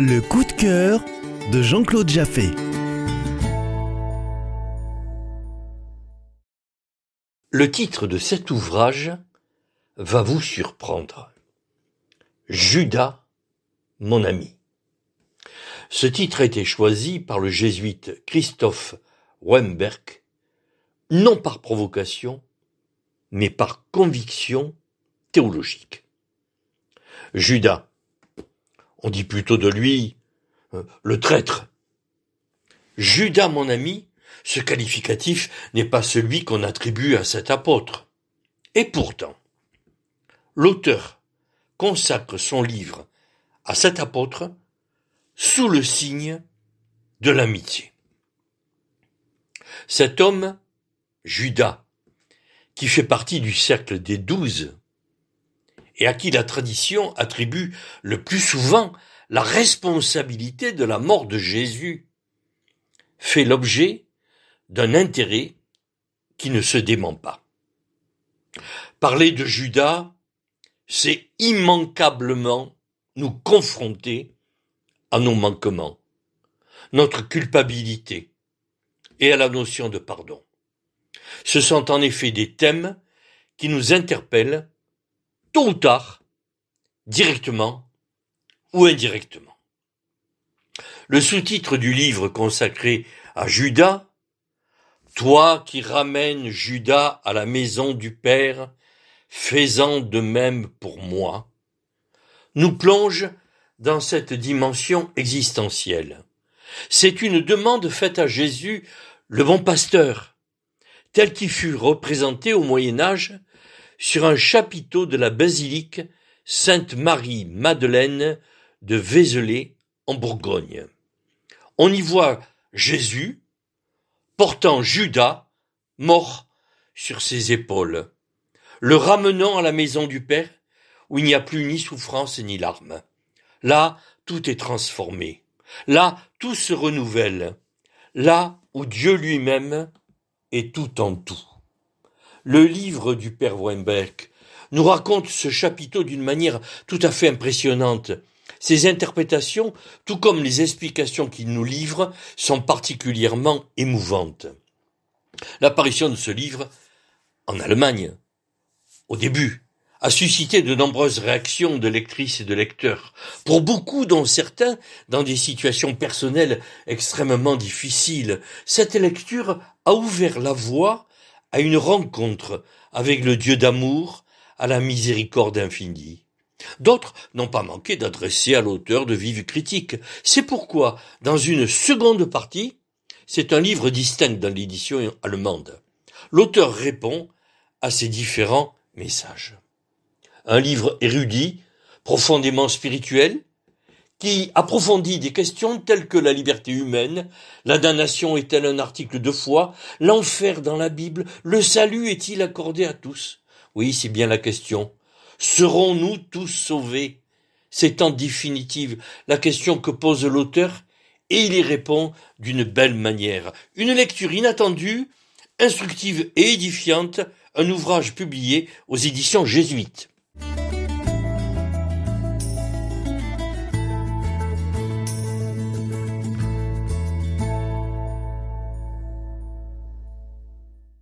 Le coup de cœur de Jean-Claude Jaffé. Le titre de cet ouvrage va vous surprendre. Judas, mon ami. Ce titre a été choisi par le jésuite Christoph Wemberg, non par provocation, mais par conviction théologique. Judas, on dit plutôt de lui le traître. Judas, mon ami, ce qualificatif n'est pas celui qu'on attribue à cet apôtre. Et pourtant, l'auteur consacre son livre à cet apôtre sous le signe de l'amitié. Cet homme, Judas, qui fait partie du cercle des 12, et à qui la tradition attribue le plus souvent la responsabilité de la mort de Jésus, fait l'objet d'un intérêt qui ne se dément pas. Parler de Judas, c'est immanquablement nous confronter à nos manquements, notre culpabilité et à la notion de pardon. Ce sont en effet des thèmes qui nous interpellent tôt ou tard, directement ou indirectement. Le sous-titre du livre consacré à Judas, « Toi qui ramènes Judas à la maison du Père, fais-en de même pour moi », nous plonge dans cette dimension existentielle. C'est une demande faite à Jésus, le bon pasteur, tel qu'il fut représenté au Moyen-Âge sur un chapiteau de la basilique Sainte-Marie-Madeleine de Vézelay en Bourgogne. On y voit Jésus portant Judas, mort sur ses épaules, le ramenant à la maison du Père où il n'y a plus ni souffrance ni larmes. Là, tout est transformé. Là, tout se renouvelle. Là où Dieu lui-même est tout en tout. Le livre du Père Wemberg nous raconte ce chapiteau d'une manière tout à fait impressionnante. Ses interprétations, tout comme les explications qu'il nous livre, sont particulièrement émouvantes. L'apparition de ce livre, en Allemagne, au début, a suscité de nombreuses réactions de lectrices et de lecteurs. Pour beaucoup, dont certains, dans des situations personnelles extrêmement difficiles, cette lecture a ouvert la voie à une rencontre avec le Dieu d'amour, à la miséricorde infinie. D'autres n'ont pas manqué d'adresser à l'auteur de vives critiques. C'est pourquoi, dans une seconde partie, c'est un livre distinct dans l'édition allemande. L'auteur répond à ces différents messages. Un livre érudit, profondément spirituel, qui approfondit des questions telles que la liberté humaine, la damnation est-elle un article de foi, l'enfer dans la Bible, le salut est-il accordé à tous? Oui, c'est bien la question. Serons-nous tous sauvés? C'est en définitive la question que pose l'auteur, et il y répond d'une belle manière. Une lecture inattendue, instructive et édifiante, un ouvrage publié aux éditions jésuites.